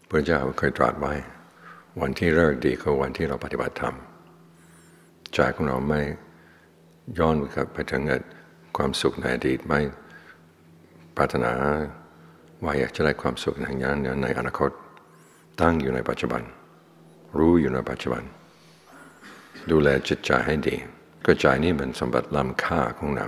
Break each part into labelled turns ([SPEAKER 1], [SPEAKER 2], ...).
[SPEAKER 1] พระเจ้าเคยตรัสไว้วันที่เลิกดีคือวันที่เราปฏิบัติธรรมใจของเราไม่ย้อนไปถึงความสุขในอดีตไม่ปรารถนาว่าอยากจะได้ความสุขอย่างนั้นในอนาคตตั้งอยู่ในปัจจุบันรู้อยู่ในปัจจุบันดูแลจิตใจให้ดีก็ใจนี้เป็นสมบัติล้ำค่าของเรา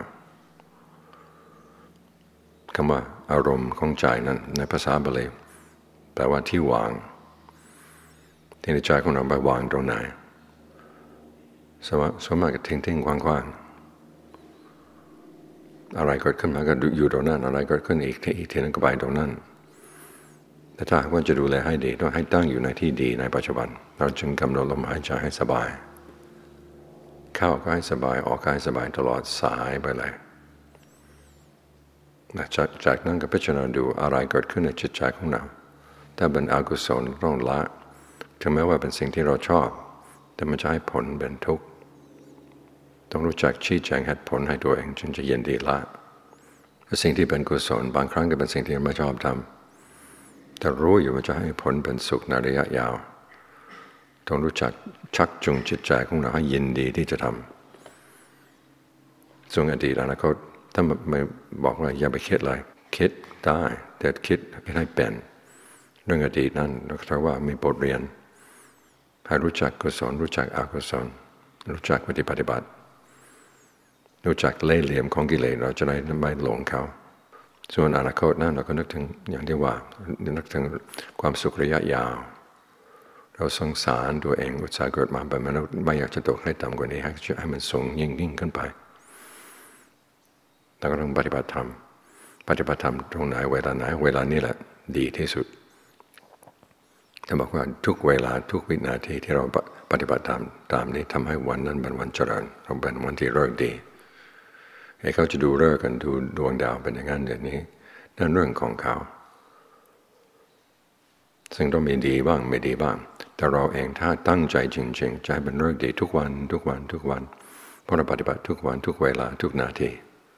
[SPEAKER 1] คำว่าอารมณ์ของใจนั้นในภาษาบาลีแปลว่าที่วางที่ในใจของเราไปวางตรงไหนสมมติก็ทิ้งๆกว้างๆอะไรเกิดขึ้นมาก็อยู่ตรงนั้นอะไรเกิดขึ้นอีกทีนั้นก็ไปตรงนั้นแต่ถ้าว่าจะดูแลให้ดีต้องให้ตั้งอยู่ในที่ดีในปัจจุบันเราจึงกำหนดลมหายใจให้สบายเข้าก็ให้สบายออกก็ให้สบายตลอดสายไปเลยจากนั้นก็พิจารณาดูอะไรเกิดขึ้นในจิตใจของเราถ้าเป็นอกุศลต้องละถึงแม้ว่าเป็นสิ่งที่เราชอบแต่มันจะให้ผลเป็นทุกข์ต้องรู้จักชี้แจงเหตุผลให้ตัวเองจึงจะเย็นดีละสิ่งที่เป็นกุศลบางครั้งก็เป็นสิ่งที่ไม่ชอบทำแต่รู้อยู่ว่าจะให้ผลเป็นสุขในระยะยาวต้องรู้จักชักจูงจิตใจของเราให้ยินดีที่จะทำส่วนอดีตอนาคตถ้าไม่บอกว่าอย่าไปคิดเลยคิดได้แต่คิดให้เป็นเรื่องอดีตนั้นเราถือว่ามีบทเรียนให้รู้จักกุศลรู้จักอกุศลรู้จักปฏิบัติรู้จักเล่ห์เหลี่ยมของกิเลสเราจะได้ไม่หลงเขาส่วนอนาคตนั้นเราก็นึกถึงอย่างที่ว่านึกถึงความสุขระยะยาวเราสงสารตัวเองอุตส่าห์เกิดมาแบบนั้นไม่อยากจะตกให้ต่ำกว่านี้ให้มันสูงยิ่งขึ้นไปเราก็ต้องปฏิบัติธรรมตรงไหนเวลาไหนเวลานี้แหละดีที่สุดจะบอกว่าทุกเวลาทุกวินาทีที่เราปฏิบัติตามนี้ทำให้วันนั้นเป็นวันเจริญเราเป็นวันที่ฤกษ์ดีให้เขาจะดูฤกษ์กันดูดวงดาวเป็นอย่างนั้นอย่างนี้นั่นเรื่องของเขาซึ่งต้องมีดีบ้างไม่ดีบ้างแต่เราเองถ้าตั้งใจจริงๆใจเป็นฤกษ์ดีทุกวันเพราะเราปฏิบัติทุกวันทุกเวลาทุกนาที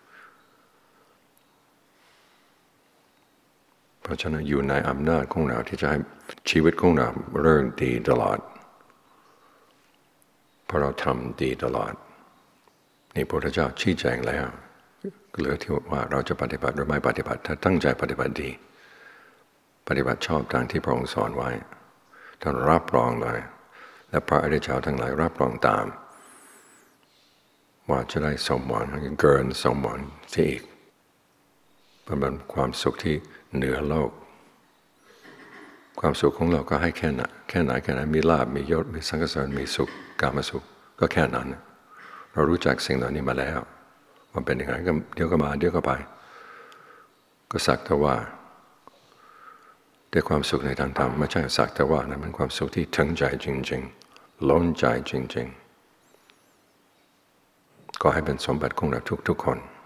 [SPEAKER 1] เพราะฉะนั้นอยู่ในอำนาจของเราที่จะให้ชีวิตของเราเริ่มดีตลอดเพราะเราทำดีตลอดนี่พระพุทธเจ้าชี้แจงแล้วเหลือที่ว่าเราจะปฏิบัติหรือไม่ปฏิบัติถ้าตั้งใจปฏิบัติดีปฏิบัติชอบตามที่พระองค์สอนไว้ท่านรับรองเลยและพระอริยเจ้าทั้งหลายรับรองตามว่าจะได้สมหวังเกินสมหวังที่อีกเป็นความสุขที่เหนือโลกความสุขของเราก็ให้แค่ไหนมีลาภมียศมีสังฆสารมีสุขกามสุขก็แค่นั้นเรารู้จักสิ่งเหล่านี้มาแล้วมันเป็นยังไงก็เดี๋ยวก็มาเดี๋ยวก็ไปก็สักแต่ว่าแต่ความสุขในทางธรรมไม่ใช่สักแต่ว่านะมันความสุขที่ถึงใจจริงๆล้นใจจริงๆก็ให้เป็นสมบัติของเราทุกๆคน